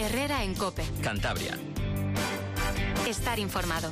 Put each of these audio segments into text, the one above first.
Herrera en COPE. Cantabria. Estar informado.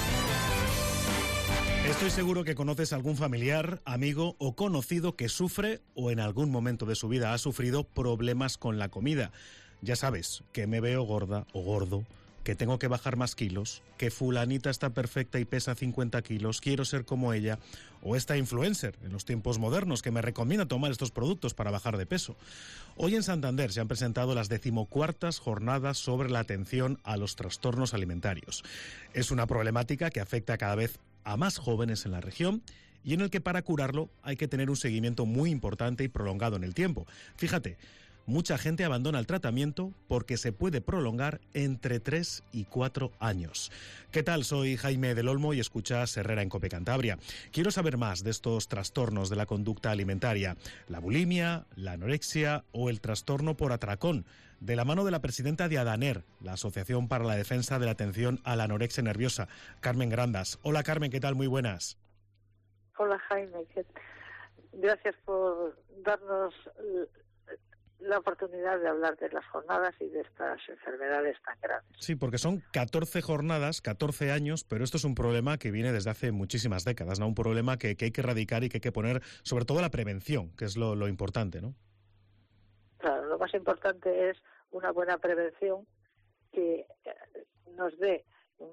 Estoy seguro que conoces algún familiar, amigo o conocido que sufre o en algún momento de su vida ha sufrido problemas con la comida. Ya sabes, que me veo gorda o gordo, que tengo que bajar más kilos, que fulanita está perfecta y pesa 50 kilos, quiero ser como ella, o esta influencer en los tiempos modernos que me recomienda tomar estos productos para bajar de peso. Hoy en Santander se han presentado las 14ª jornadas sobre la atención a los trastornos alimentarios. Es una problemática que afecta cada vez a más jóvenes en la región y en el que para curarlo hay que tener un seguimiento muy importante y prolongado en el tiempo. Fíjate, mucha gente abandona el tratamiento porque se puede prolongar entre 3 y 4 años. ¿Qué tal? Soy Jaime del Olmo y escuchas Herrera en COPE Cantabria. Quiero saber más de estos trastornos de la conducta alimentaria, la bulimia, la anorexia o el trastorno por atracón, de la mano de la presidenta de ADANER, la Asociación para la Defensa de la Atención a la Anorexia Nerviosa, Carmen Grandas. Hola Carmen, ¿qué tal? Muy buenas. Hola Jaime, gracias por darnos la oportunidad de hablar de las jornadas y de estas enfermedades tan graves. Sí, porque son 14 jornadas, 14 años, pero esto es un problema que viene desde hace muchísimas décadas, ¿no? Un problema que hay que erradicar y que hay que poner sobre todo la prevención, que es lo importante, ¿no? Claro, lo más importante es una buena prevención que nos dé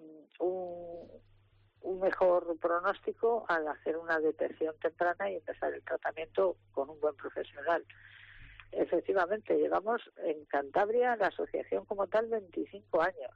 un mejor pronóstico al hacer una detección temprana y empezar el tratamiento con un buen profesional. Efectivamente, llevamos en Cantabria, la asociación como tal, 25 años.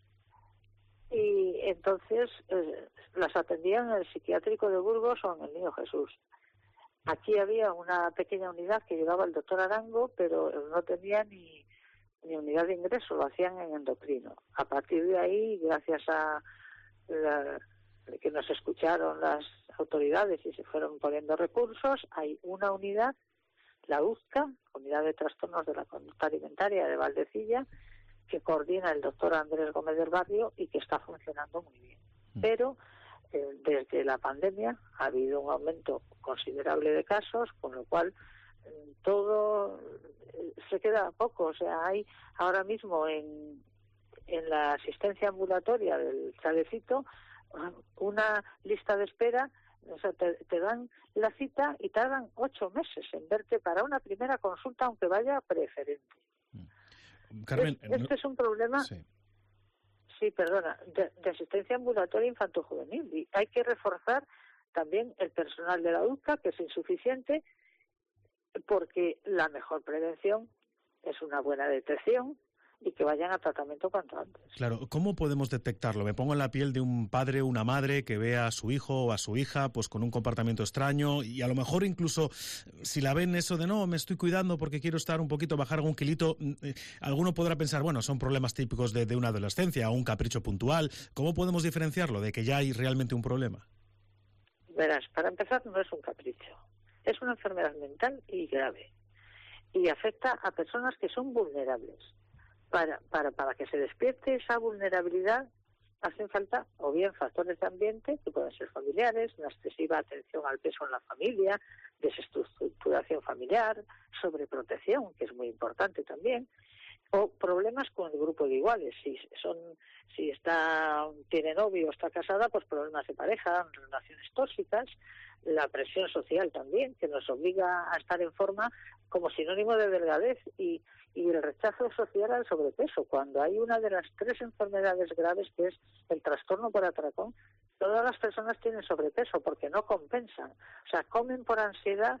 Y entonces las atendían en el psiquiátrico de Burgos o en el Niño Jesús. Aquí había una pequeña unidad que llevaba el doctor Arango, pero no tenía ni unidad de ingreso, lo hacían en endocrino. A partir de ahí, gracias a que nos escucharon las autoridades y se fueron poniendo recursos, hay una unidad, la UZCA, Unidad de Trastornos de la Conducta Alimentaria de Valdecilla, que coordina el doctor Andrés Gómez del Barrio y que está funcionando muy bien. Pero desde la pandemia ha habido un aumento considerable de casos, con lo cual todo se queda poco. O sea, hay ahora mismo en la asistencia ambulatoria del Chalecito una lista de espera. O sea, te dan la cita y tardan 8 meses en verte para una primera consulta, aunque vaya preferente. Carmen, este es un problema, sí, perdona, de asistencia ambulatoria infanto-juvenil. Y hay que reforzar también el personal de la UZCA, que es insuficiente, porque la mejor prevención es una buena detección y que vayan a tratamiento cuanto antes. Claro, ¿cómo podemos detectarlo? Me pongo en la piel de un padre o una madre que ve a su hijo o a su hija pues con un comportamiento extraño y a lo mejor incluso si la ven eso de no, me estoy cuidando porque quiero estar un poquito, bajar algún kilito, alguno podrá pensar, bueno, son problemas típicos de una adolescencia o un capricho puntual. ¿Cómo podemos diferenciarlo de que ya hay realmente un problema? Verás, para empezar no es un capricho, es una enfermedad mental y grave y afecta a personas que son vulnerables. Para que se despierte esa vulnerabilidad hacen falta o bien factores de ambiente, que pueden ser familiares, una excesiva atención al peso en la familia, desestructuración familiar, sobreprotección, que es muy importante también, o problemas con el grupo de iguales. Si tiene novio o está casada, pues problemas de pareja, relaciones tóxicas, la presión social también, que nos obliga a estar en forma como sinónimo de delgadez y el rechazo social al sobrepeso. Cuando hay una de las 3 enfermedades graves, que es el trastorno por atracón, todas las personas tienen sobrepeso porque no compensan. O sea, comen por ansiedad,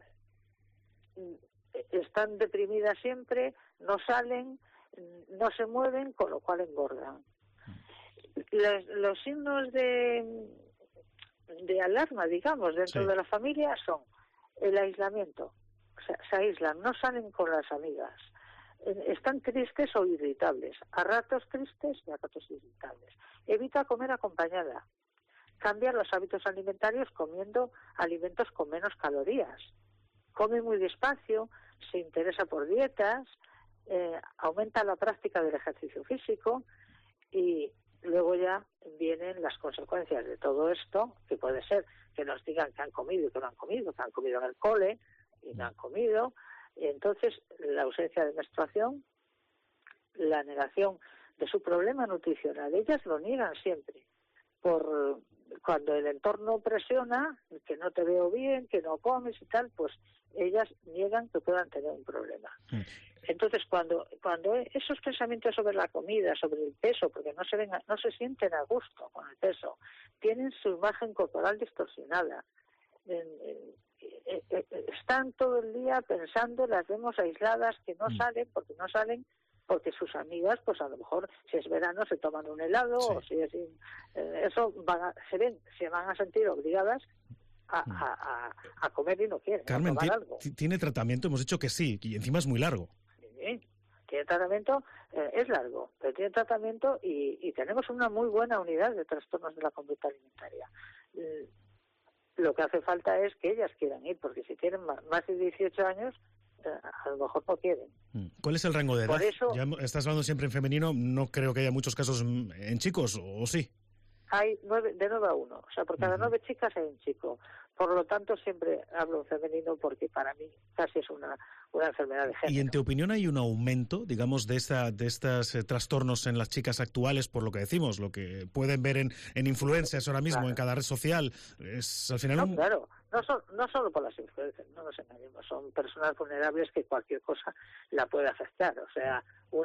están deprimidas siempre, no salen, no se mueven, con lo cual engordan. Los signos de alarma, digamos, dentro de la familia son el aislamiento. O sea, se aíslan, no salen con las amigas. Están tristes o irritables, a ratos tristes y a ratos irritables. Evita comer acompañada. Cambia los hábitos alimentarios comiendo alimentos con menos calorías. Come muy despacio, se interesa por dietas, aumenta la práctica del ejercicio físico y luego ya vienen las consecuencias de todo esto, que puede ser que nos digan que han comido y que no han comido, que han comido en el cole y no han comido. Y entonces la ausencia de menstruación, la negación de su problema nutricional. Ellas lo niegan siempre. Cuando el entorno presiona, que no te veo bien, que no comes y tal, pues ellas niegan que puedan tener un problema. Entonces, cuando esos pensamientos sobre la comida, sobre el peso, porque no se sienten a gusto con el peso, tienen su imagen corporal distorsionada, están todo el día pensando, las vemos aisladas, que no salen porque sus amigas, pues a lo mejor si es verano se toman un helado, o si es eso se van a sentir obligadas a comer y no quieren. Carmen, ¿tiene tratamiento? Hemos dicho que sí, y encima es muy largo. Sí, tiene tratamiento, es largo, pero tiene tratamiento y tenemos una muy buena unidad de trastornos de la conducta alimentaria. Lo que hace falta es que ellas quieran ir, porque si tienen más de 18 años, a lo mejor no quieren. ¿Cuál es el rango de edad? Por eso, ya estás hablando siempre en femenino, no creo que haya muchos casos en chicos, ¿o sí? Hay de 9 a 1, o sea, por cada 9 chicas hay un chico. Por lo tanto, siempre hablo en femenino porque para mí casi es una enfermedad de género. ¿Y en tu opinión hay un aumento, digamos, de estos trastornos en las chicas actuales, por lo que decimos, lo que pueden ver en influencers ahora mismo, en cada red social? Es al final Claro, no solo por las influencers, no nos engañemos, son personas vulnerables que cualquier cosa la puede afectar. O sea,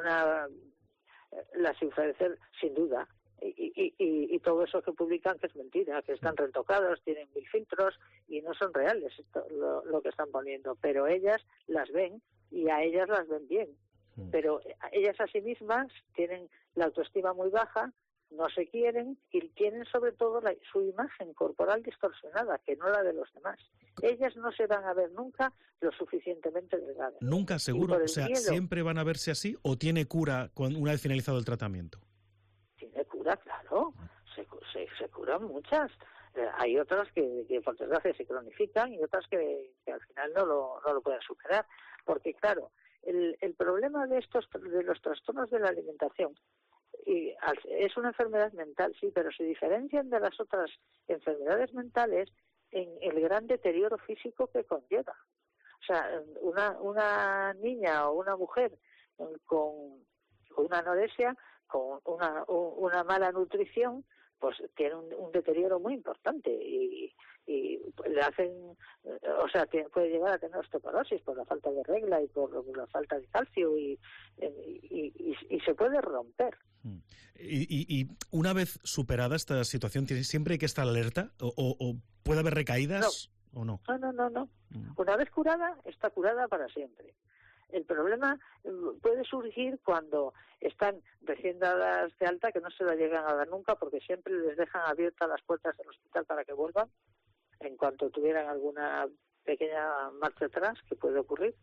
las influencers, sin duda, y todo eso que publican que es mentira, que están retocados, tienen 1000 filtros y no son reales lo que están poniendo, pero ellas las ven y a ellas las ven bien, pero ellas a sí mismas tienen la autoestima muy baja, no se quieren y tienen sobre todo su imagen corporal distorsionada, que no la de los demás. Ellas no se van a ver nunca lo suficientemente delgadas. Nunca, seguro, o sea, ¿siempre van a verse así o tiene cura una vez finalizado el tratamiento? Tiene cura, claro, se curan muchas. Hay otras que por desgracia se cronifican y otras que al final no lo pueden superar, porque claro, el problema de los trastornos de la alimentación es una enfermedad mental, sí, pero se diferencian de las otras enfermedades mentales en el gran deterioro físico que conlleva. O sea, una niña o una mujer con una anorexia, con una mala nutrición, pues tiene un deterioro muy importante y le hacen, o sea, puede llegar a tener osteoporosis por la falta de regla y por la falta de calcio y se puede romper. Y una vez superada esta situación, ¿siempre hay que estar alerta? ¿O puede haber recaídas o no? No. Una vez curada, está curada para siempre. El problema puede surgir cuando están recién dadas de alta, que no se la llegan a dar nunca, porque siempre les dejan abiertas las puertas del hospital para que vuelvan, en cuanto tuvieran alguna pequeña marcha atrás, que puede ocurrir.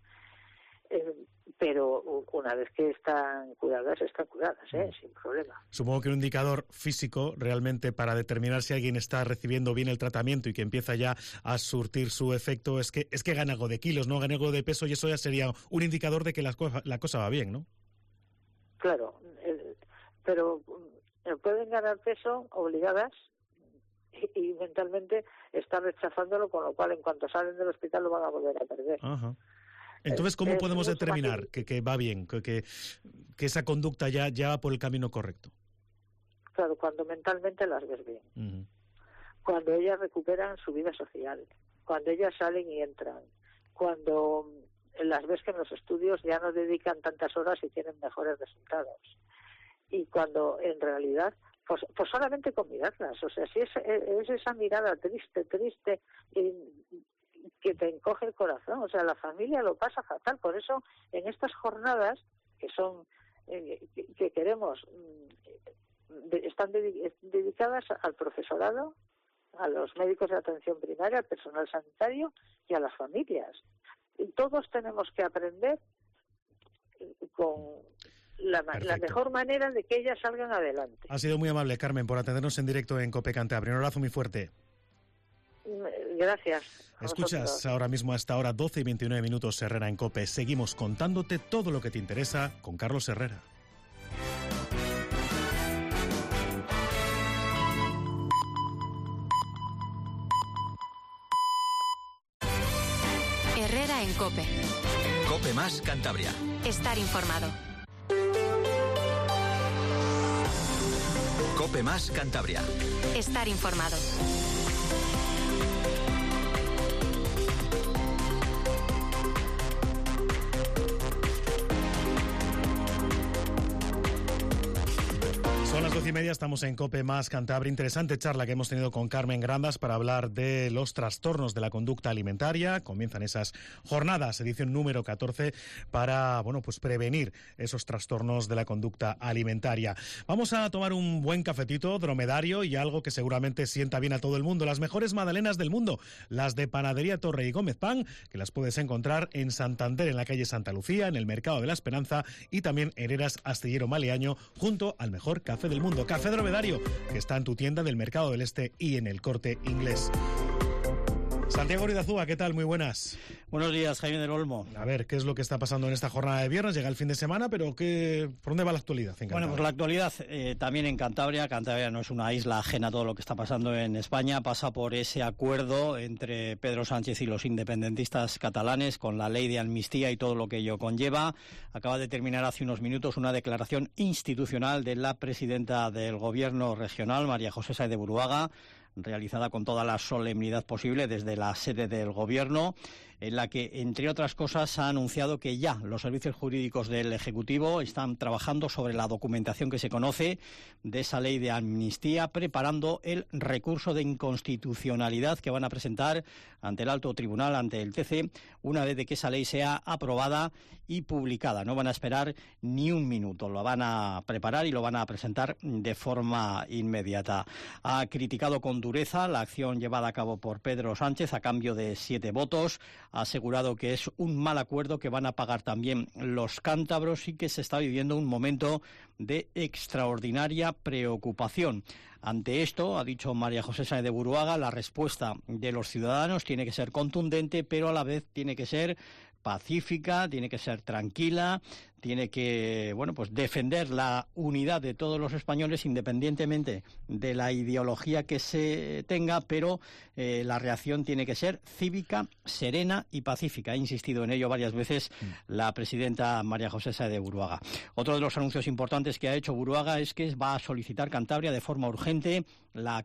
Pero una vez que están curadas, sin problema. Supongo que un indicador físico realmente para determinar si alguien está recibiendo bien el tratamiento y que empieza ya a surtir su efecto es que gana algo de kilos, no gana algo de peso, y eso ya sería un indicador de que la cosa va bien, ¿no? Claro, pero pueden ganar peso obligadas y mentalmente están rechazándolo, con lo cual en cuanto salen del hospital lo van a volver a perder. Ajá. Entonces, ¿cómo podemos determinar que va bien, que esa conducta ya va por el camino correcto? Claro, cuando mentalmente las ves bien. Uh-huh. Cuando ellas recuperan su vida social, cuando ellas salen y entran, cuando las ves que en los estudios ya no dedican tantas horas y tienen mejores resultados. Y cuando en realidad, pues solamente con mirarlas, o sea, si es esa mirada triste, que te encoge el corazón, o sea, la familia lo pasa fatal. Por eso en estas jornadas que son que queremos están dedicadas al profesorado, a los médicos de atención primaria, al personal sanitario y a las familias. Y todos tenemos que aprender con la mejor manera de que ellas salgan adelante. Ha sido muy amable, Carmen, por atendernos en directo en COPE Cantabria. Un abrazo muy fuerte. Gracias. Escuchas ahora mismo hasta ahora 12 y 29 minutos Herrera en COPE. Seguimos contándote todo lo que te interesa con Carlos Herrera. Herrera en COPE. COPE más Cantabria. Estar informado. COPE Más Cantabria. Estar informado. Son las 12:30, estamos en COPE Más Cantabria. Interesante charla que hemos tenido con Carmen Grandas para hablar de los trastornos de la conducta alimentaria. Comienzan esas jornadas, edición número 14, para prevenir esos trastornos de la conducta alimentaria. Vamos a tomar un buen cafetito dromedario y algo que seguramente sienta bien a todo el mundo. Las mejores magdalenas del mundo, las de Panadería Torre y Gómez Pan, que las puedes encontrar en Santander, en la calle Santa Lucía, en el Mercado de la Esperanza, y también en Heras Astillero Maleaño, junto al mejor café del mundo, Café Dromedario, que está en tu tienda del Mercado del Este y en el Corte Inglés. Santiago Ruidazúa, ¿qué tal? Muy buenas. Buenos días, Jaime del Olmo. A ver, ¿qué es lo que está pasando en esta jornada de viernes? Llega el fin de semana, pero ¿por dónde va la actualidad en Cantabria? Bueno, pues la actualidad también en Cantabria. Cantabria no es una isla ajena a todo lo que está pasando en España. Pasa por ese acuerdo entre Pedro Sánchez y los independentistas catalanes con la ley de amnistía y todo lo que ello conlleva. Acaba de terminar hace unos minutos una declaración institucional de la presidenta del Gobierno regional, María José Sáez de Buruaga, realizada con toda la solemnidad posible desde la sede del Gobierno, en la que, entre otras cosas, ha anunciado que ya los servicios jurídicos del Ejecutivo están trabajando sobre la documentación que se conoce de esa ley de amnistía, preparando el recurso de inconstitucionalidad que van a presentar ante el Alto Tribunal, ante el TC, una vez de que esa ley sea aprobada y publicada. No van a esperar ni un minuto, lo van a preparar y lo van a presentar de forma inmediata. Ha criticado con dureza la acción llevada a cabo por Pedro Sánchez a cambio de 7 votos. Ha asegurado que es un mal acuerdo que van a pagar también los cántabros y que se está viviendo un momento de extraordinaria preocupación. Ante esto, ha dicho María José Sáez de Buruaga, la respuesta de los ciudadanos tiene que ser contundente, pero a la vez tiene que ser pacífica, tiene que ser tranquila, tiene que defender la unidad de todos los españoles independientemente de la ideología que se tenga, pero la reacción tiene que ser cívica, serena y pacífica. Ha insistido en ello varias veces la presidenta María José Sáez de Buruaga. Otro de los anuncios importantes que ha hecho Buruaga es que va a solicitar Cantabria de forma urgente la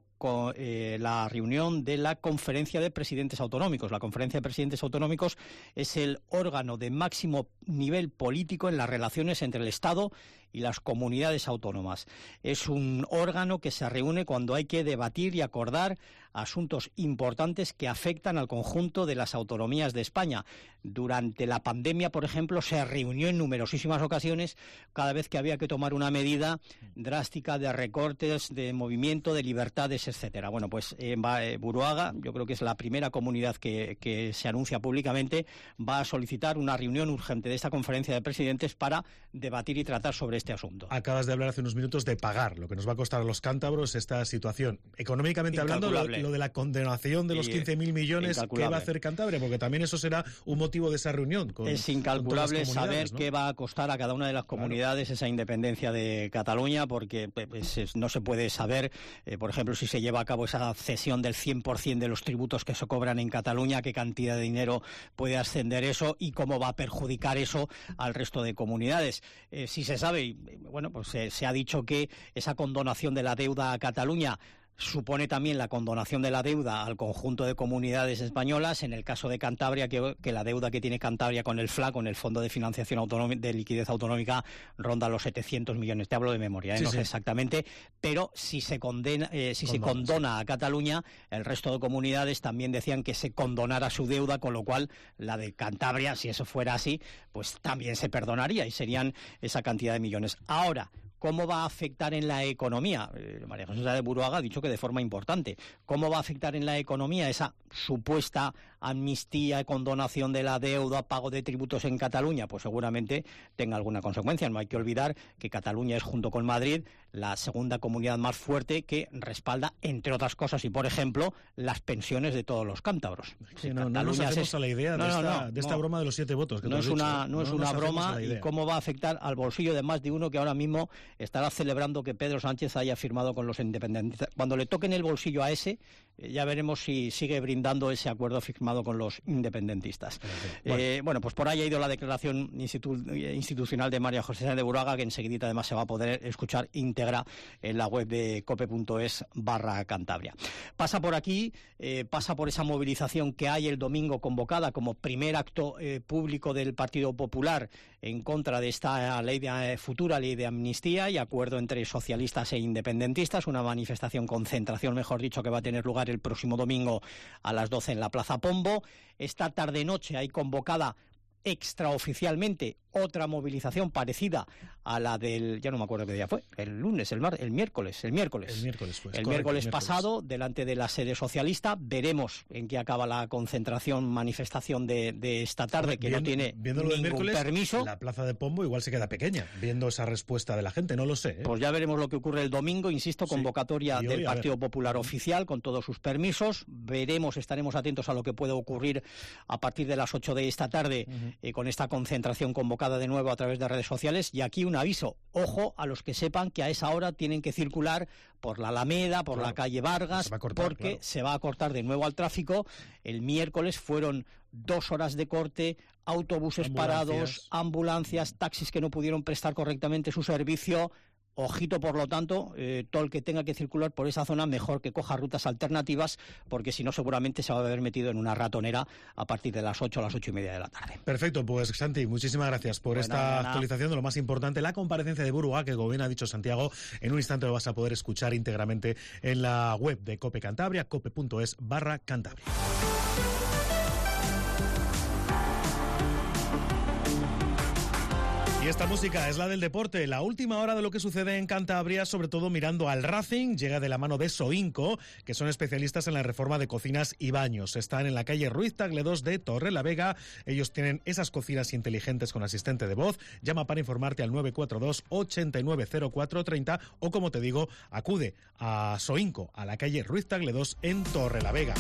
reunión de la Conferencia de Presidentes Autonómicos. La Conferencia de Presidentes Autonómicos es el órgano de máximo nivel político en las relaciones entre el Estado y las comunidades autónomas. Es un órgano que se reúne cuando hay que debatir y acordar asuntos importantes que afectan al conjunto de las autonomías de España. Durante la pandemia, por ejemplo, se reunió en numerosísimas ocasiones cada vez que había que tomar una medida drástica de recortes, de movimiento, de libertades, etcétera. Bueno, pues Buruaga, yo creo que es la primera comunidad que se anuncia públicamente, va a solicitar una reunión urgente de esta conferencia de presidentes para debatir y tratar sobre este asunto. Acabas de hablar hace unos minutos de pagar, lo que nos va a costar a los cántabros esta situación. Económicamente hablando, lo de la condenación de los 15.000 millones que va a hacer Cantabria, porque también eso será un motivo de esa reunión. Es incalculable saber, ¿no?, qué va a costar a cada una de las comunidades esa independencia de Cataluña, porque no se puede saber, por ejemplo, si se lleva a cabo esa cesión del 100% de los tributos que se cobran en Cataluña, qué cantidad de dinero puede ascender eso y cómo va a perjudicar eso al resto de comunidades. Si se sabe, se ha dicho que esa condonación de la deuda a Cataluña supone también la condonación de la deuda al conjunto de comunidades españolas. En el caso de Cantabria, que la deuda que tiene Cantabria con el FLA, con el Fondo de Financiación de Liquidez Autonómica, ronda los 700 millones. Te hablo de memoria, no sé exactamente, pero si se condona a Cataluña, el resto de comunidades también decían que se condonara su deuda, con lo cual la de Cantabria, si eso fuera así, pues también se perdonaría y serían esa cantidad de millones. Ahora, ¿cómo va a afectar en la economía? María José Sáez de Buruaga ha dicho que de forma importante. ¿Cómo va a afectar en la economía esa supuesta amnistía, condonación de la deuda, pago de tributos en Cataluña? Pues seguramente tenga alguna consecuencia. No hay que olvidar que Cataluña es, junto con Madrid, la segunda comunidad más fuerte que respalda, entre otras cosas, y por ejemplo, las pensiones de todos los cántabros. Sí, no nos hacemos a la idea de esta broma de los 7 votos. Que no es una broma, y cómo va a afectar al bolsillo de más de uno que ahora mismo estará celebrando que Pedro Sánchez haya firmado con los independentistas. Cuando le toquen el bolsillo a ese, ya veremos si sigue brindando ese acuerdo firmado con los independentistas. Bueno, pues por ahí ha ido la declaración institucional de María José Sáenz de Buruaga, que enseguida además se va a poder escuchar íntegra en la web de cope.es/Cantabria. Pasa por aquí, pasa por esa movilización que hay el domingo convocada como primer acto público del Partido Popular en contra de esta futura ley de amnistía y acuerdo entre socialistas e independentistas, una concentración, mejor dicho, que va a tener lugar el próximo domingo a las 12 en la Plaza Pombo. Esta tarde-noche hay convocada extraoficialmente otra movilización parecida a la del, ya no me acuerdo qué día fue, el miércoles pasado, delante de la sede socialista. Veremos en qué acaba la manifestación de esta tarde, que no tiene ningún permiso. La Plaza de Pombo igual se queda pequeña, viendo esa respuesta de la gente, no lo sé. Pues ya veremos lo que ocurre el domingo, insisto, convocatoria del Partido Popular oficial, con todos sus permisos. Estaremos atentos a lo que puede ocurrir a partir de las 8 de esta tarde, con esta concentración convocada de nuevo a través de redes sociales. Y aquí un aviso: ojo a los que sepan que a esa hora tienen que circular por la Alameda, por la calle Vargas, porque se va a cortar de nuevo al tráfico. El miércoles fueron 2 horas de corte, autobuses parados, ambulancias, taxis que no pudieron prestar correctamente su servicio. Ojito, por lo tanto, todo el que tenga que circular por esa zona, mejor que coja rutas alternativas, porque si no seguramente se va a haber metido en una ratonera a partir de las 8 a las 8:30 de la tarde. Perfecto, pues Santi, muchísimas gracias por esta actualización de lo más importante, la comparecencia de Buruaga, que como bien ha dicho Santiago, en un instante lo vas a poder escuchar íntegramente en la web de Cope Cantabria, cope.es/Cantabria. Y esta música es la del deporte, la última hora de lo que sucede en Cantabria, sobre todo mirando al Racing. Llega de la mano de Soinco, que son especialistas en la reforma de cocinas y baños. Están en la calle Ruiz Tagle 2 de Torrelavega. Ellos tienen esas cocinas inteligentes con asistente de voz. Llama para informarte al 942 890430 o, como te digo, acude a Soinco, a la calle Ruiz Tagle 2 en Torrelavega.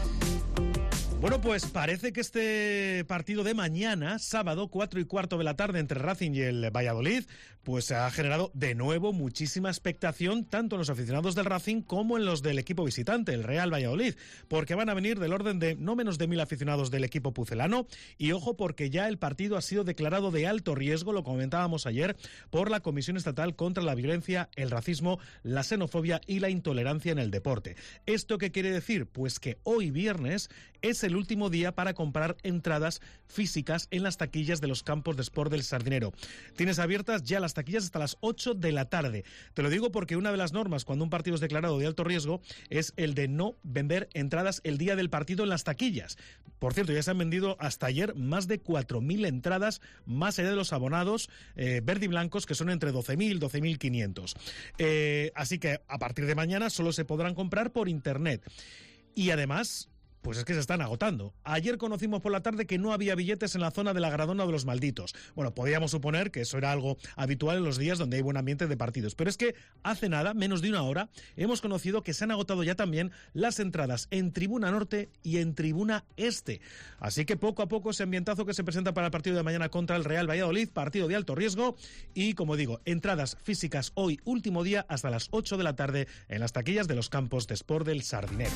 Bueno, pues parece que este partido de mañana, sábado, 4:15 de la tarde, entre Racing y el Valladolid, pues ha generado de nuevo muchísima expectación, tanto en los aficionados del Racing como en los del equipo visitante, el Real Valladolid, porque van a venir del orden de no menos de 1.000 aficionados del equipo pucelano. Y ojo, porque ya el partido ha sido declarado de alto riesgo, lo comentábamos ayer, por la Comisión Estatal contra la Violencia, el Racismo, la Xenofobia y la Intolerancia en el Deporte. ¿Esto qué quiere decir? Pues que hoy viernes es el último día para comprar entradas físicas en las taquillas de los campos de Sport del Sardinero. Tienes abiertas ya las taquillas hasta las 8 de la tarde. Te lo digo porque una de las normas cuando un partido es declarado de alto riesgo es el de no vender entradas el día del partido en las taquillas. Por cierto, ya se han vendido hasta ayer más de 4.000 entradas, más allá de los abonados verde y blancos, que son entre 12.000 y 12.500. Así que a partir de mañana solo se podrán comprar por internet. Y además, pues es que se están agotando. Ayer conocimos por la tarde que no había billetes en la zona de la Gradona de los Malditos. Bueno, podíamos suponer que eso era algo habitual en los días donde hay buen ambiente de partidos. Pero es que hace nada, menos de una hora, hemos conocido que se han agotado ya también las entradas en Tribuna Norte y en Tribuna Este. Así que poco a poco ese ambientazo que se presenta para el partido de mañana contra el Real Valladolid, partido de alto riesgo. Y, como digo, entradas físicas hoy, último día, hasta las 8 de la tarde en las taquillas de los campos de Sport del Sardinero.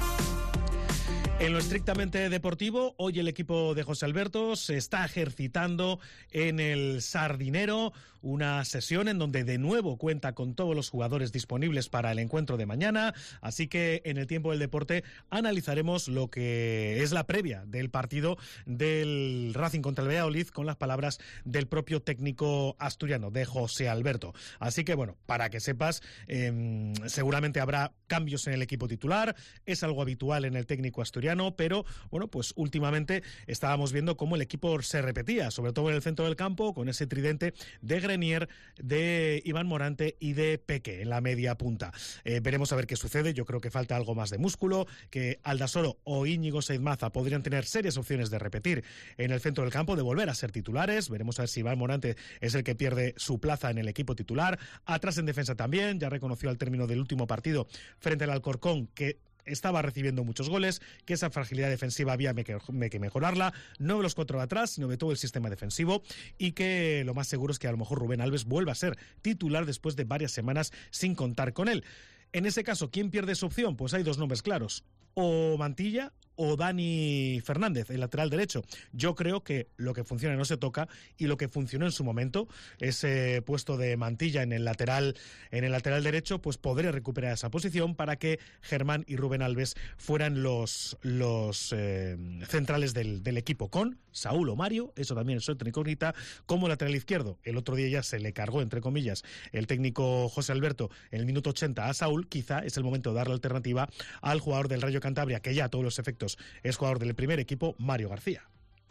En lo estrictamente deportivo, hoy el equipo de José Alberto se está ejercitando en el Sardinero, una sesión en donde de nuevo cuenta con todos los jugadores disponibles para el encuentro de mañana, así que en el tiempo del deporte analizaremos lo que es la previa del partido del Racing contra el Valladolid con las palabras del propio técnico asturiano, de José Alberto. Así que bueno, para que sepas, seguramente habrá cambios en el equipo titular, es algo habitual en el técnico asturiano, pero bueno, pues últimamente estábamos viendo cómo el equipo se repetía, sobre todo en el centro del campo, con ese tridente de Grenier, de Iván Morante y de Peque en la media punta. Veremos a ver qué sucede. Yo creo que falta algo más de músculo, que Aldasoro o Íñigo Seidmaza podrían tener serias opciones de repetir en el centro del campo, de volver a ser titulares. Veremos a ver si Iván Morante es el que pierde su plaza en el equipo titular. Atrás en defensa también, ya reconoció al término del último partido frente al Alcorcón que estaba recibiendo muchos goles, que esa fragilidad defensiva había que mejorarla, no de los 4 de atrás, sino de todo el sistema defensivo, y que lo más seguro es que a lo mejor Rubén Alves vuelva a ser titular después de varias semanas sin contar con él. En ese caso, ¿quién pierde esa opción? Pues hay dos nombres claros, o Mantilla o Dani Fernández, el lateral derecho. Yo creo que lo que funciona no se toca, y lo que funcionó en su momento, ese puesto de Mantilla en el lateral derecho, pues podré recuperar esa posición para que Germán y Rubén Alves fueran los centrales del equipo, con Saúl o Mario, eso también es otra incógnita, como lateral izquierdo. El otro día ya se le cargó, entre comillas, el técnico José Alberto en el minuto 80 a Saúl. Quizá es el momento de darle alternativa al jugador del Rayo Cantabria, que ya a todos los efectos es jugador del primer equipo, Mario García.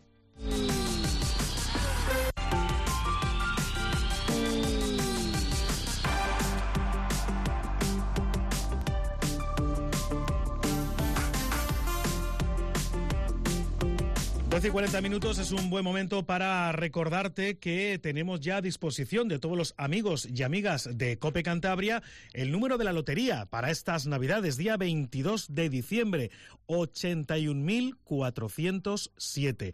Y 40 minutos es un buen momento para recordarte que tenemos ya a disposición de todos los amigos y amigas de COPE Cantabria el número de la lotería para estas Navidades, día 22 de diciembre, 81.407,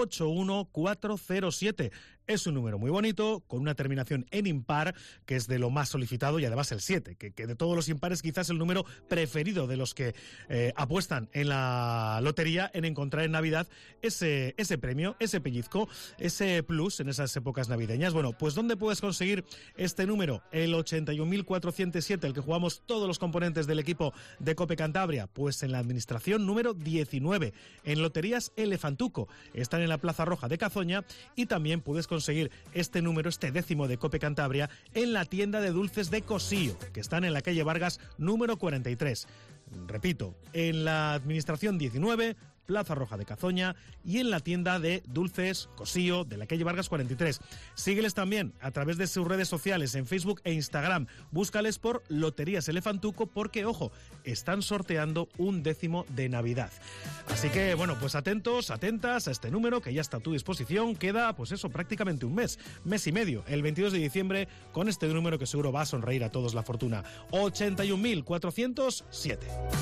81407. Es un número muy bonito, con una terminación en impar, que es de lo más solicitado, y además el 7, que de todos los impares quizás el número preferido de los que apuestan en la lotería, en encontrar en Navidad ese premio, ese pellizco, ese plus en esas épocas navideñas. Bueno, pues ¿dónde puedes conseguir este número? El 81.407, el que jugamos todos los componentes del equipo de COPE Cantabria. Pues en la administración número 19, en Loterías Elefantuco. Están en la Plaza Roja de Cazoña, y también puedes conseguir este número, este décimo de COPE Cantabria, en la tienda de dulces de Cosío, que están en la calle Vargas número 43. Repito, en la administración 19, Plaza Roja de Cazoña, y en la tienda de dulces Cosío de la calle Vargas 43. Sígueles también a través de sus redes sociales en Facebook e Instagram. Búscales por Loterías Elefantuco, porque, ojo, están sorteando un décimo de Navidad. Así que, bueno, pues atentos, atentas a este número que ya está a tu disposición. Queda, pues eso, prácticamente un mes y medio, el 22 de diciembre, con este número que seguro va a sonreír a todos la fortuna. 81.407.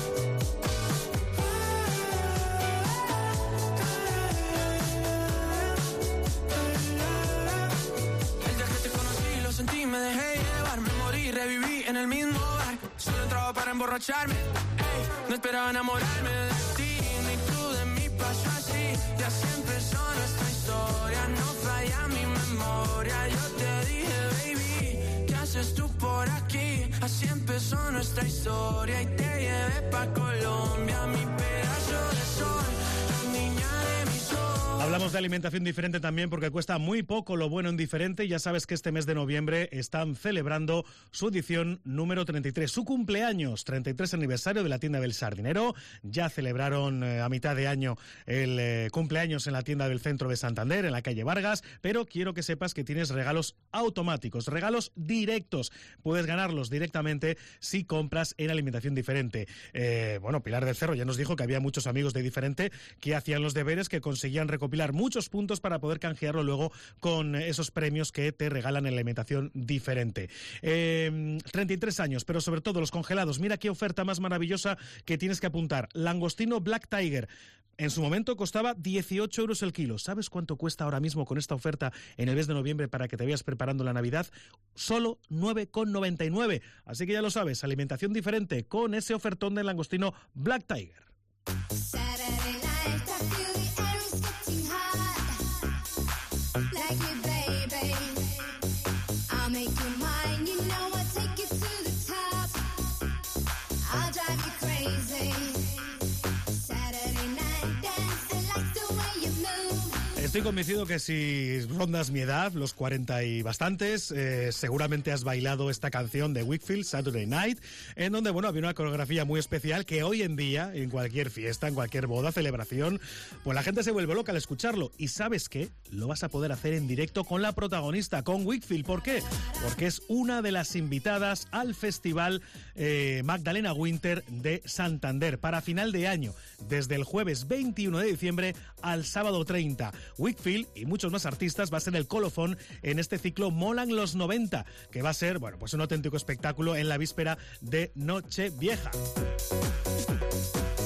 Me dejé llevar, me morí, reviví en el mismo bar. Solo entraba para emborracharme, ey, no esperaba enamorarme de ti, ni tú de mí pasó así. Ya siempre son nuestra historia, no falla mi memoria. Yo te dije, baby, ¿qué haces tú por aquí? Así empezó nuestra historia y te llevé pa' Colombia, mi pedazo de sol, la niña de mi sol. Hablamos de alimentación diferente también, porque cuesta muy poco lo bueno en diferente. Ya sabes que este mes de noviembre están celebrando su edición número 33, su cumpleaños, 33 aniversario de la tienda del Sardinero. Ya celebraron a mitad de año el cumpleaños en la tienda del centro de Santander, en la calle Vargas, pero quiero que sepas que tienes regalos automáticos, regalos directos. Puedes ganarlos directamente si compras en alimentación diferente. Bueno, Pilar del Cerro ya nos dijo que había muchos amigos de diferente que hacían los deberes, que conseguían recopilar muchos puntos para poder canjearlo luego con esos premios que te regalan en la alimentación diferente. 33 años, pero sobre todo los congelados. Mira qué oferta más maravillosa que tienes que apuntar. Langostino Black Tiger. En su momento costaba 18 euros el kilo. ¿Sabes cuánto cuesta ahora mismo con esta oferta en el mes de noviembre para que te vayas preparando la Navidad? Solo 9,99. Así que ya lo sabes, alimentación diferente con ese ofertón de langostino Black Tiger. Estoy convencido que si rondas mi edad, los 40 y bastantes, seguramente has bailado esta canción de Wakefield, Saturday Night, en donde, bueno, había una coreografía muy especial que hoy en día, en cualquier fiesta, en cualquier boda, celebración, pues la gente se vuelve loca al escucharlo. ¿Y sabes qué? Lo vas a poder hacer en directo con la protagonista, con Wakefield. ¿Por qué? Porque es una de las invitadas al festival Magdalena Winter de Santander para final de año, desde el jueves 21 de diciembre al sábado 30. Wakefield y muchos más artistas va a ser el colofón en este ciclo Molan los 90, que va a ser, bueno, pues un auténtico espectáculo en la víspera de Nochevieja.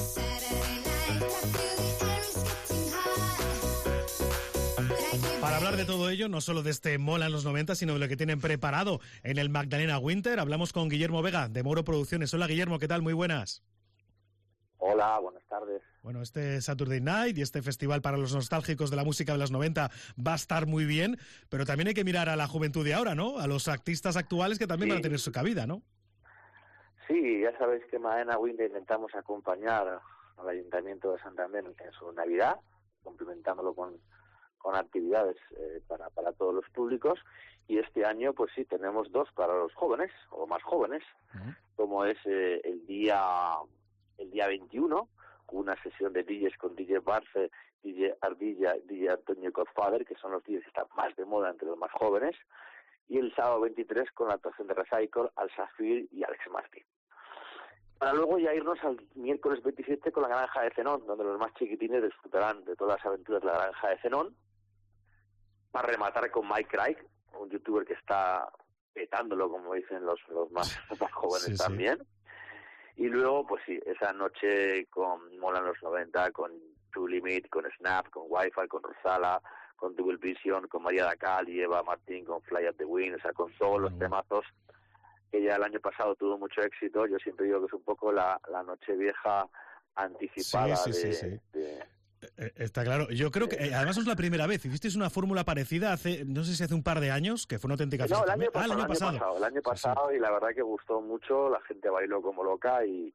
Para hablar hablar de todo ello, no solo de este Mola en los 90, sino de lo que tienen preparado en el Magdalena Winter. Hablamos con Guillermo Vega, de Moro Producciones. Hola, Guillermo, ¿qué tal? Muy buenas. Hola, buenas tardes. Bueno, este Saturday Night y este festival para los nostálgicos de la música de los 90 va a estar muy bien, pero también hay que mirar a la juventud de ahora, ¿no? A los artistas actuales que también van a tener su cabida, ¿no? Sí, ya sabéis que Magdalena Winter intentamos acompañar al Ayuntamiento de Santander en su Navidad, complementándolo con actividades para todos los públicos, y este año pues sí tenemos dos para los jóvenes o más jóvenes, como es el día 21, con una sesión de DJs con DJ Barce, DJ Ardilla, DJ Antonio Godfather, que son los DJs que están más de moda entre los más jóvenes, y el sábado 23 con la actuación de Recycle, Al Safir y Alex Martin. Para luego ya irnos al miércoles 27 con la Granja de Zenón, donde los más chiquitines disfrutarán de todas las aventuras de la Granja de Zenón, para rematar con Mike Craig, un youtuber que está petándolo, como dicen los más jóvenes también. Y luego, pues sí, esa noche con Mola en los 90, con True Limit, con Snap, con Wi-Fi, con Rosala, con Double Vision, con María Dacal y Eva Martín, con Fly at the Wind, o sea, con todos los temazos que ya el año pasado tuvo mucho éxito. Yo siempre digo que es un poco la noche vieja anticipada de Está claro. Yo creo que además es la primera vez. Hicisteis una fórmula parecida no sé si hace un par de años, que fue una auténtica fiesta. No, el año pasado, y la verdad que gustó mucho, la gente bailó como loca y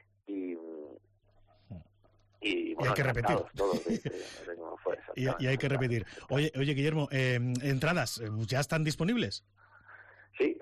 bueno, hay que repetir. Todos y hay que repetir. Oye, Guillermo, entradas, ¿ya están disponibles? Sí,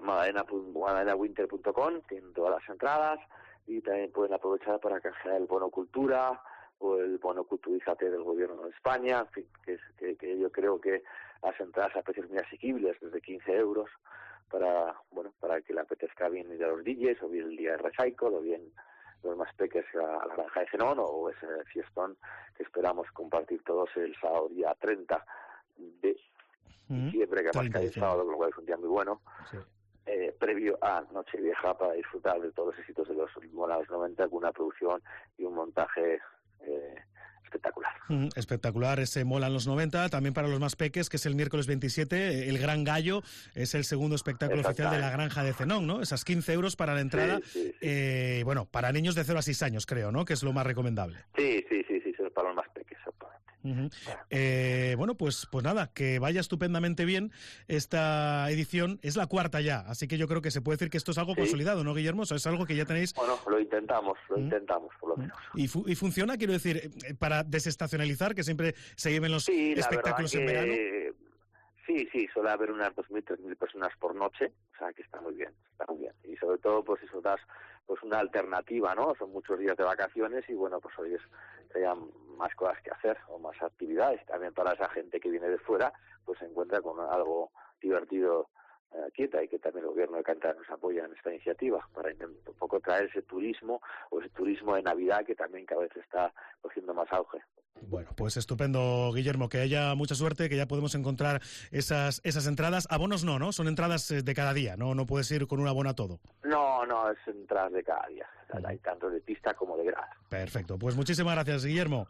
magdalenawinter.com, tienen todas las entradas y también pueden aprovechar para canjear el bono cultura o el bono Culturízate del Gobierno de España, en fin, que yo creo que las entradas a precios muy asequibles, desde 15 euros, para que le apetezca bien ir a los DJs, o bien el día de Recycle, o bien los más peques a la Granja de Zenón, o ese fiestón que esperamos compartir todos el sábado día 30 de diciembre, que además cae el sábado, con lo cual es un día muy bueno, previo a Nochevieja, para disfrutar de todos los éxitos de los 90, con una producción y un montaje espectacular. Espectacular ese Mola en los 90, también para los más peques, que es el miércoles 27, el Gran Gallo, es el segundo espectáculo oficial de la Granja de Zenón, ¿no? Esas 15 euros para la entrada, bueno, para niños de 0 a 6 años, creo, ¿no? Que es lo más recomendable. Sí, es para los más peques, exactamente. Bueno, pues nada, que vaya estupendamente bien esta edición. Es la cuarta ya, así que yo creo que se puede decir que esto es algo consolidado, ¿no, Guillermo? O sea, es algo que ya tenéis... Bueno, lo intentamos por lo menos. ¿Y funciona, quiero decir, para desestacionalizar, que siempre se lleven los espectáculos en verano? Sí, suele haber unas 2.000, 3.000 personas por noche, o sea que está muy bien. Y sobre todo, pues eso das una alternativa, ¿no? Son muchos días de vacaciones y bueno, pues hoy hay más cosas que hacer o más actividades. También para esa gente que viene de fuera, pues se encuentra con algo divertido quieta, y que también el Gobierno de Cantabria nos apoya en esta iniciativa para un poco traer ese turismo de Navidad que también cada vez está cogiendo más auge. Bueno, pues estupendo, Guillermo, que haya mucha suerte, que ya podemos encontrar esas entradas. Abonos no, son entradas de cada día, no puedes ir con un abono a todo. No, es entradas de cada día, hay tanto de pista como de grada. Perfecto, pues muchísimas gracias, Guillermo.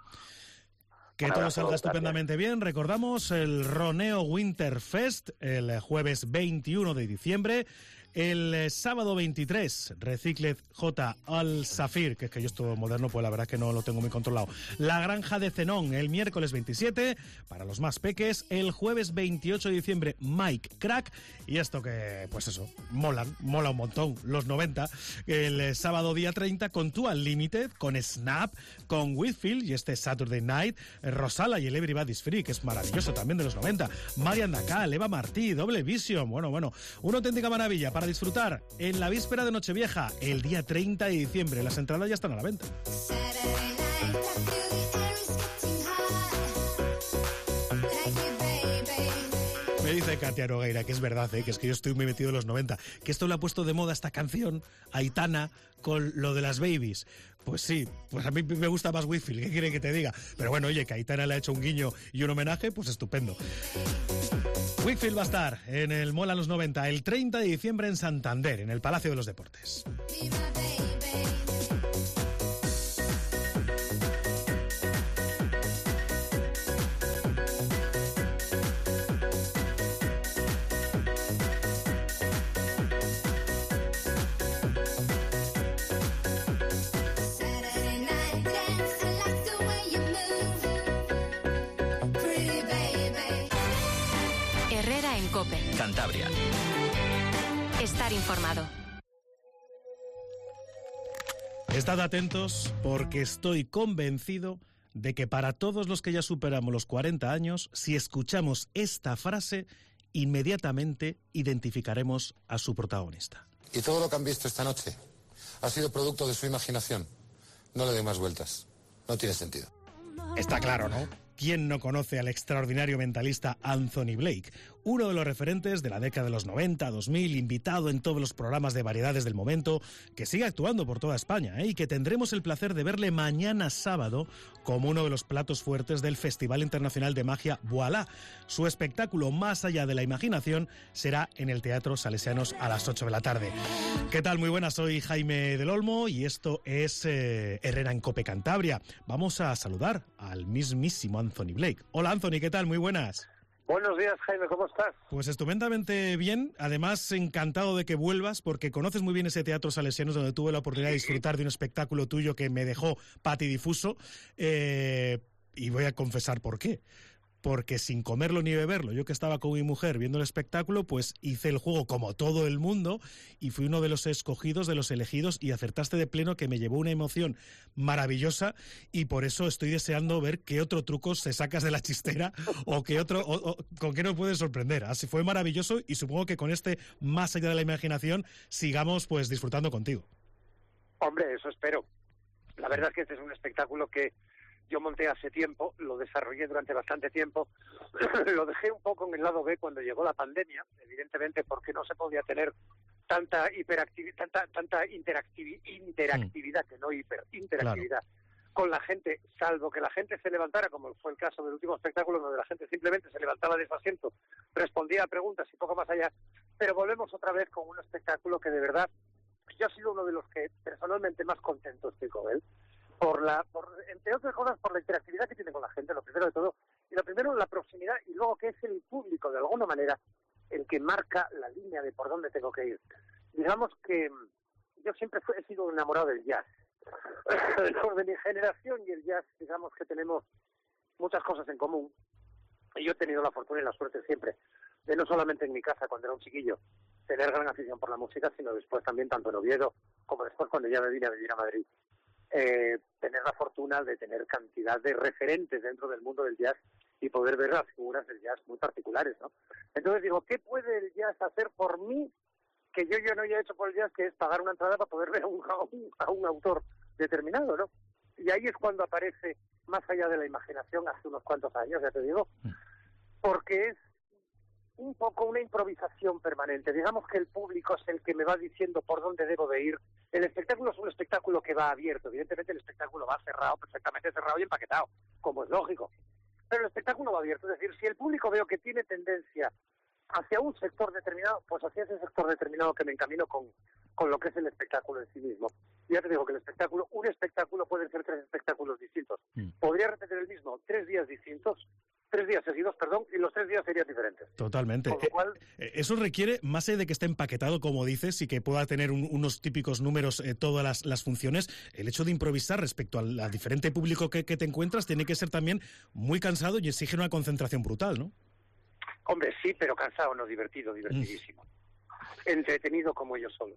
Que todo salga estupendamente bien. Recordamos el Roneo Winter Fest el jueves 21 de diciembre. El sábado 23, Recicled J. Al Safir, que es que yo esto moderno, pues la verdad es que no lo tengo muy controlado. La Granja de Zenón, el miércoles 27, para los más peques. El jueves 28 de diciembre, Mike Crack. Y esto que, pues eso, mola un montón, los 90. El sábado día 30, con Tú Unlimited, con Snap, con Whitfield y este Saturday Night, Rosala y el Everybody's Free, que es maravilloso también de los 90. Marian Dacal, Eva Martí, Double Vision, bueno, una auténtica maravilla para disfrutar en la víspera de Nochevieja, el día 30 de diciembre. Las entradas ya están a la venta. Me dice Katia Nogueira que es verdad, que es que yo estoy muy metido en los 90, que esto le ha puesto de moda esta canción, Aitana, con lo de las babies. Pues sí, pues a mí me gusta más Whitfield, ¿qué quiere que te diga? Pero bueno, oye, que Aitana le ha hecho un guiño y un homenaje, pues estupendo. Whitfield va a estar en el Mola los 90 el 30 de diciembre en Santander, en el Palacio de los Deportes. COPE. Cantabria. Estar informado. Estad atentos porque estoy convencido de que para todos los que ya superamos los 40 años, si escuchamos esta frase, inmediatamente identificaremos a su protagonista. Y todo lo que han visto esta noche ha sido producto de su imaginación. No le dé más vueltas. No tiene sentido. Está claro, ¿no? ¿Quién no conoce al extraordinario mentalista Anthony Blake? Uno de los referentes de la década de los 90, 2000, invitado en todos los programas de variedades del momento, que sigue actuando por toda España, y que tendremos el placer de verle mañana sábado como uno de los platos fuertes del Festival Internacional de Magia Voilà. Su espectáculo Más allá de la imaginación será en el Teatro Salesianos a las 8 de la tarde. ¿Qué tal? Muy buenas, soy Jaime del Olmo y esto es Herrera en COPE Cantabria. Vamos a saludar al mismísimo Anthony Blake. Hola Anthony, ¿qué tal? Muy buenas. Buenos días, Jaime, ¿cómo estás? Pues estupendamente bien, además encantado de que vuelvas porque conoces muy bien ese Teatro Salesianos donde tuve la oportunidad de disfrutar de un espectáculo tuyo que me dejó patidifuso y voy a confesar por qué. Porque sin comerlo ni beberlo, yo que estaba con mi mujer viendo el espectáculo, pues hice el juego como todo el mundo y fui uno de los escogidos, de los elegidos, y acertaste de pleno, que me llevó una emoción maravillosa, y por eso estoy deseando ver qué otro truco se sacas de la chistera o qué otro, o con qué nos puedes sorprender. Así fue maravilloso y supongo que con este Más allá de la imaginación sigamos pues disfrutando contigo. Hombre, eso espero. La verdad es que este es un espectáculo que yo monté hace tiempo, lo desarrollé durante bastante tiempo, lo dejé un poco en el lado B cuando llegó la pandemia, evidentemente porque no se podía tener tanta interactividad, que no interactividad, claro, con la gente, salvo que la gente se levantara, como fue el caso del último espectáculo, donde la gente simplemente se levantaba de su asiento, respondía a preguntas y poco más allá, pero volvemos otra vez con un espectáculo que de verdad, yo he sido uno de los que personalmente más contento estoy con él, entre otras cosas, por la interactividad que tiene con la gente, lo primero de todo, y lo primero, la proximidad, y luego que es el público, de alguna manera, el que marca la línea de por dónde tengo que ir. Digamos que yo siempre he sido enamorado del jazz. Los de mi generación y el jazz, digamos que tenemos muchas cosas en común, y yo he tenido la fortuna y la suerte siempre, de no solamente en mi casa, cuando era un chiquillo, tener gran afición por la música, sino después también, tanto en Oviedo, como después cuando ya me vine a vivir a Madrid. Tener la fortuna de tener cantidad de referentes dentro del mundo del jazz y poder ver las figuras del jazz muy particulares, ¿no? Entonces digo, ¿qué puede el jazz hacer por mí que yo no haya hecho por el jazz, que es pagar una entrada para poder ver a un autor determinado, ¿no? Y ahí es cuando aparece Más allá de la imaginación, hace unos cuantos años, ya te digo, porque es un poco una improvisación permanente. Digamos que el público es el que me va diciendo por dónde debo de ir. El espectáculo es un espectáculo que va abierto. Evidentemente el espectáculo va cerrado, perfectamente cerrado y empaquetado, como es lógico. Pero el espectáculo va abierto. Es decir, si el público veo que tiene tendencia hacia un sector determinado, pues hacia ese sector determinado que me encamino con lo que es el espectáculo en sí mismo. Y ya te digo que un espectáculo pueden ser 3 espectáculos distintos. Podría repetir el mismo 3 días distintos, 3 días seguidos, y los 3 días serían diferentes. Totalmente. Con lo cual, eso requiere, más allá de que esté empaquetado, como dices, y que pueda tener unos típicos números todas las funciones, el hecho de improvisar respecto al diferente público que te encuentras tiene que ser también muy cansado y exige una concentración brutal, ¿no? Hombre, sí, pero cansado, no divertido, divertidísimo. Entretenido como yo solo.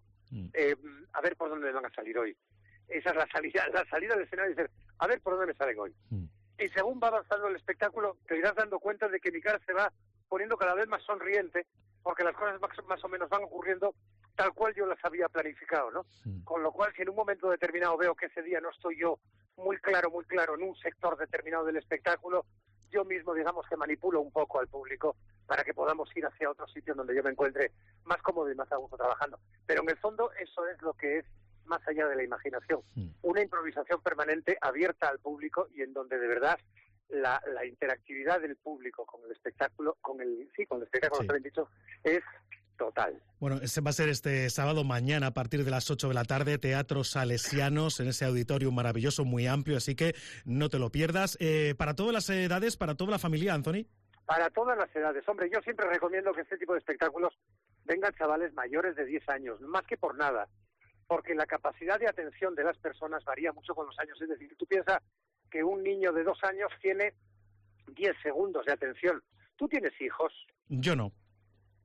A ver por dónde me van a salir hoy. Esa es la salida del escenario, y decir, a ver por dónde me salen hoy. Y según va avanzando el espectáculo, te irás dando cuenta de que mi cara se va poniendo cada vez más sonriente, porque las cosas más o menos van ocurriendo tal cual yo las había planificado, ¿no? Con lo cual, si en un momento determinado veo que ese día no estoy yo muy claro en un sector determinado del espectáculo, yo mismo, digamos, que manipulo un poco al público para que podamos ir hacia otro sitio donde yo me encuentre más cómodo y más a gusto trabajando. Pero en el fondo eso es lo que es Más allá de la imaginación. Una improvisación permanente abierta al público y en donde de verdad la interactividad del público con el espectáculo, con el espectáculo, sí, también dicho, es total. Bueno, ese va a ser este sábado mañana a partir de las 8 de la tarde, Teatro Salesianos, en ese auditorio maravilloso, muy amplio, así que no te lo pierdas. ¿Para todas las edades, para toda la familia, Anthony? Para todas las edades. Hombre, yo siempre recomiendo que este tipo de espectáculos vengan chavales mayores de 10 años, más que por nada, porque la capacidad de atención de las personas varía mucho con los años. Es decir, tú piensas que un niño de 2 años tiene 10 segundos de atención. ¿Tú tienes hijos? Yo no.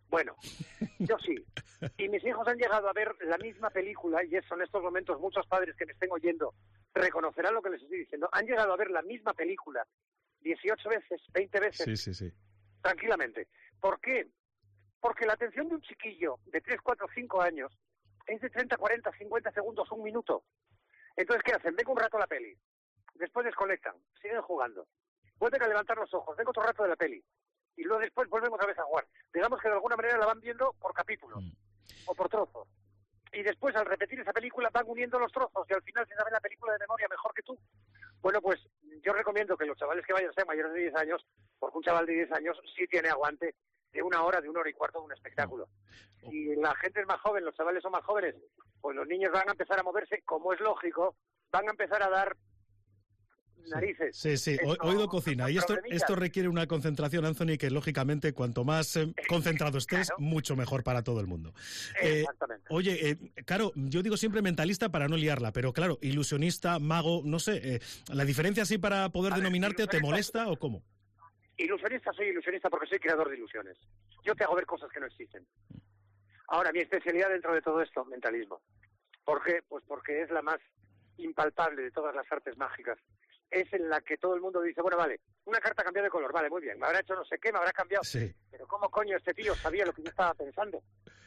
Bueno, yo sí. Y mis hijos han llegado a ver la misma película, y eso en estos momentos muchos padres que me estén oyendo reconocerán lo que les estoy diciendo. Han llegado a ver la misma película 18 veces, 20 veces. Sí. Tranquilamente. ¿Por qué? Porque la atención de un chiquillo de 3, 4, 5 años es de 30, 40, 50 segundos, 1 minuto. Entonces, ¿qué hacen? Ven un rato la peli. Después desconectan, siguen jugando. Vuelven a levantar los ojos, ven otro rato de la peli. Y luego después volvemos otra vez a jugar. Digamos que de alguna manera la van viendo por capítulos o por trozos. Y después, al repetir esa película, van uniendo los trozos y al final se sabe la película de memoria mejor que tú. Bueno, pues yo recomiendo que los chavales que vayan a ser mayores de 10 años, porque un chaval de 10 años sí tiene aguante de 1 hora, de 1 hora y cuarto de un espectáculo. Si la gente es más joven, los chavales son más jóvenes, pues los niños van a empezar a moverse, como es lógico, van a empezar a dar narices. Sí, oído cocina. Y esto requiere una concentración, Anthony, que lógicamente cuanto más concentrado estés, claro, mucho mejor para todo el mundo. Exactamente. Oye, claro, yo digo siempre mentalista para no liarla, pero claro, ilusionista, mago, no sé, ¿la diferencia así para poder denominarte te molesta o cómo? Ilusionista, soy ilusionista porque soy creador de ilusiones. Yo te hago ver cosas que no existen. Ahora, mi especialidad dentro de todo esto, mentalismo. ¿Por qué? Pues porque es la más impalpable de todas las artes mágicas. Es en la que todo el mundo dice, bueno, vale, una carta ha cambiado de color, vale, muy bien, me habrá hecho no sé qué, me habrá cambiado. Sí. Pero ¿cómo coño este tío sabía lo que yo estaba pensando?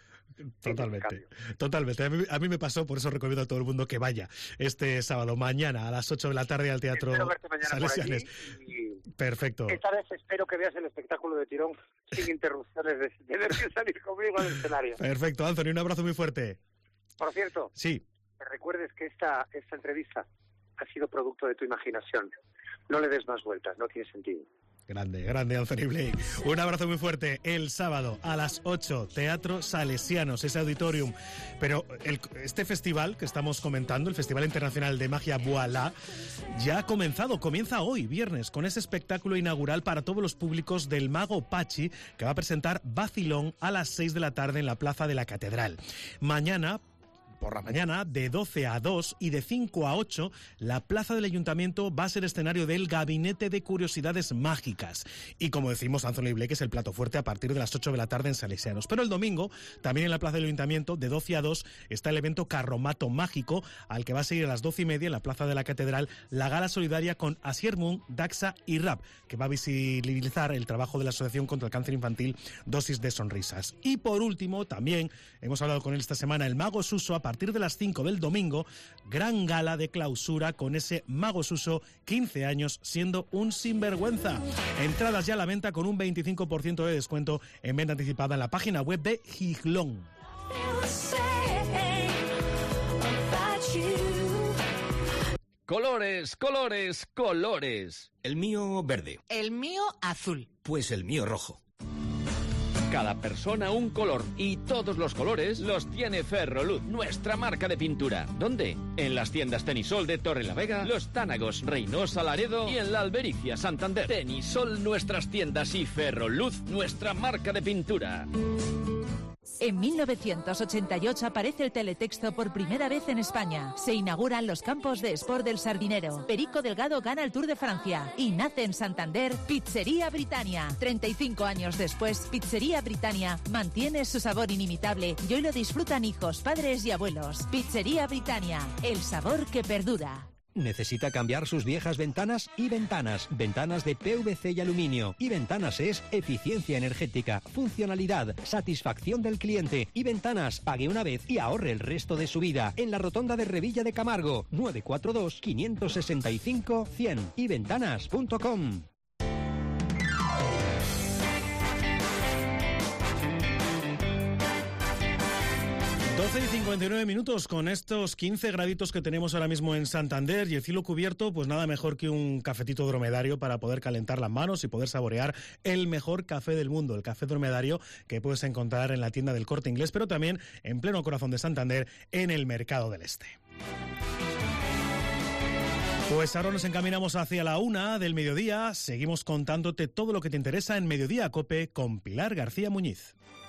Totalmente. A mí me pasó, por eso recomiendo a todo el mundo que vaya este sábado, mañana, a las 8 de la tarde al Teatro Salesianes. Perfecto. Esta vez espero que veas el espectáculo de tirón sin interrupciones de tener que salir conmigo al escenario. Perfecto, Anthony, un abrazo muy fuerte. Por cierto, sí, que recuerdes que esta entrevista ha sido producto de tu imaginación. No le des más vueltas, no tiene sentido. Grande Anthony Blake. Un abrazo muy fuerte. El sábado a las 8, Teatro Salesianos, ese auditorium. Pero este festival que estamos comentando, el Festival Internacional de Magia Voilà, ya ha comenzado. Comienza hoy, viernes, con ese espectáculo inaugural para todos los públicos del Mago Pachi, que va a presentar Vacilón a las 6 de la tarde en la Plaza de la Catedral. Mañana, por la mañana, de 12 a 2 y de 5 a 8, la plaza del Ayuntamiento va a ser escenario del Gabinete de Curiosidades Mágicas. Y como decimos, Anthony Blake es el plato fuerte a partir de las 8 de la tarde en Salesianos. Pero el domingo, también en la plaza del Ayuntamiento, de 12 a 2, está el evento Carromato Mágico, al que va a seguir a las 12:30 en la Plaza de la Catedral la gala solidaria con Asier Moon, Daxa y Rap, que va a visibilizar el trabajo de la Asociación contra el Cáncer Infantil Dosis de Sonrisas. Y por último, también hemos hablado con él esta semana, el Mago Suso, a partir de las 5 del domingo, gran gala de clausura con ese Mago Suso, 15 años siendo un sinvergüenza. Entradas ya a la venta con un 25% de descuento en venta anticipada en la página web de Giglón. Colores, colores, colores. El mío verde. El mío azul. Pues el mío rojo. Cada persona un color y todos los colores los tiene Ferroluz, nuestra marca de pintura. ¿Dónde? En las tiendas Tenisol de Torrelavega, Los Tánagos, Reynosa, Laredo y en la Albericia, Santander. Tenisol, nuestras tiendas, y Ferroluz, nuestra marca de pintura. En 1988 aparece el teletexto por primera vez en España. Se inauguran los campos de Sport del Sardinero. Perico Delgado gana el Tour de Francia. Y nace en Santander Pizzería Britannia. 35 años después, Pizzería Britannia mantiene su sabor inimitable y hoy lo disfrutan hijos, padres y abuelos. Pizzería Britannia, el sabor que perdura. ¿Necesita cambiar sus viejas ventanas? Y Ventanas. Ventanas de PVC y aluminio. Y Ventanas es eficiencia energética, funcionalidad, satisfacción del cliente. Y Ventanas, pague una vez y ahorre el resto de su vida. En la rotonda de Revilla de Camargo, 942-565-100. Y Ventanas.com. 12:59 minutos con estos 15 graditos que tenemos ahora mismo en Santander y el cielo cubierto, pues nada mejor que un cafetito dromedario para poder calentar las manos y poder saborear el mejor café del mundo, el café dromedario que puedes encontrar en la tienda del Corte Inglés, pero también en pleno corazón de Santander, en el Mercado del Este. Pues ahora nos encaminamos hacia la 1 del mediodía, seguimos contándote todo lo que te interesa en Mediodía Cope con Pilar García Muñiz.